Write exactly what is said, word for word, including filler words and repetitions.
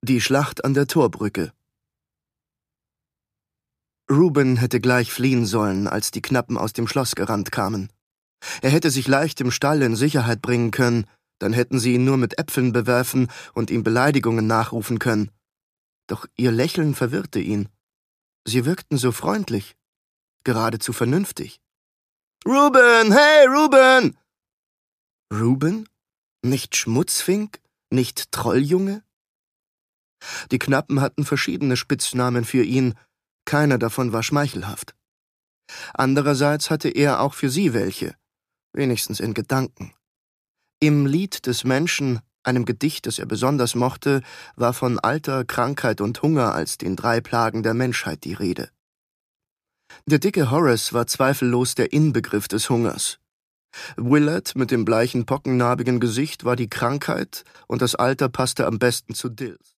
Die Schlacht an der Torbrücke. Reuben hätte gleich fliehen sollen, als die Knappen aus dem Schloss gerannt kamen. Er hätte sich leicht im Stall in Sicherheit bringen können, dann hätten sie ihn nur mit Äpfeln bewerfen und ihm Beleidigungen nachrufen können. Doch ihr Lächeln verwirrte ihn. Sie wirkten so freundlich, geradezu vernünftig. »Reuben, hey, Reuben!« Reuben? Nicht Schmutzfink? Nicht Trolljunge? Die Knappen hatten verschiedene Spitznamen für ihn, keiner davon war schmeichelhaft. Andererseits hatte er auch für sie welche, wenigstens in Gedanken. Im Lied des Menschen, einem Gedicht, das er besonders mochte, war von Alter, Krankheit und Hunger als den drei Plagen der Menschheit die Rede. Der dicke Horace war zweifellos der Inbegriff des Hungers. Willard mit dem bleichen, pockennarbigen Gesicht war die Krankheit und das Alter passte am besten zu Dills.